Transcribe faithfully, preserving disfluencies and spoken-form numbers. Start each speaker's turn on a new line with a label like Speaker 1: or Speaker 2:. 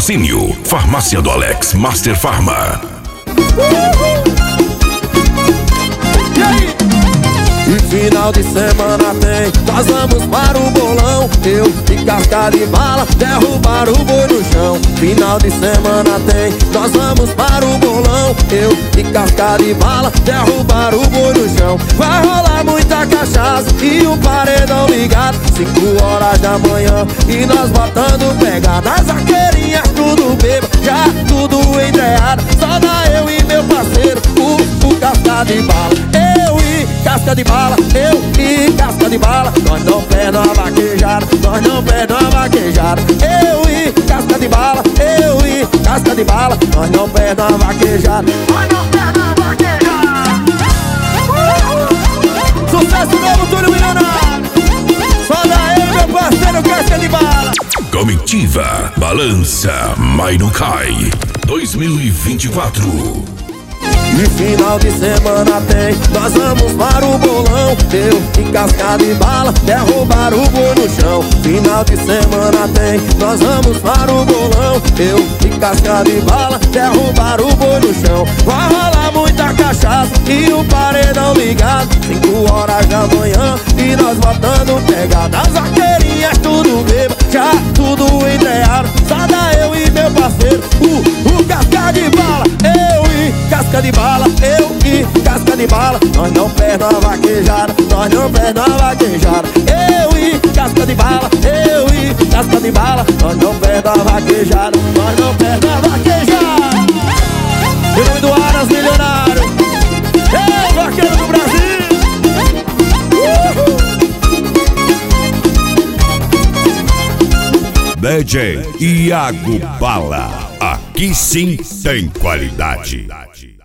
Speaker 1: Patrocínio Farmácia do Alex Master Farma.
Speaker 2: E final de semana tem, nós vamos para o bolão. Eu e casca de bala, derrubar o boi no chão. Final de semana tem, nós vamos para o bolão. Eu e casca de bala, derrubar o boi no chão. Vai rolar muita cachaça e um paredão ligado. Cinco horas da manhã e nós botando pegada. As vaqueirinhas tudo bebo, já tudo entreado. Só dá eu e meu parceiro, o, o casca de bala. Eu e casca de bala, eu e casca de bala. Nós não perdemos a vaquejada, nós não perdemos a vaquejada. Eu e casca de bala, eu e casca de bala. Nós não perdemos a vaquejada, nós não perdemos a vaquejada. Sucesso novo, Túlio Milionário. Só dá eu, meu parceiro, casca de bala.
Speaker 1: Comitiva Balança, mas não cai dois mil e vinte e quatro.
Speaker 2: E final de semana tem, nós vamos para o bolão. Eu e casca de bala, derrubar o boi no chão. Final de semana tem, nós vamos para o bolão. Eu e casca de bala, derrubar o boi no chão. Vai rolar muita cachaça e um paredão ligado. Cinco horas da manhã e nós botando pegada. As vaqueirinhas tudo beba, já tudo entreado. Só dá eu e meu parceiro, o, o casca de bala. Eu e casca de bala, eu e casca de bala. Nós não perdemos a vaquejada, nós não perdemos a vaquejada. Eu e casca de bala, eu e casca de bala. Nós não perdemos a vaquejada, nós não perdemos a vaquejada. Em nome do Aras Milionário, ei, vaqueiro do Brasil.
Speaker 1: D J Iago Bala, aqui sim tem qualidade.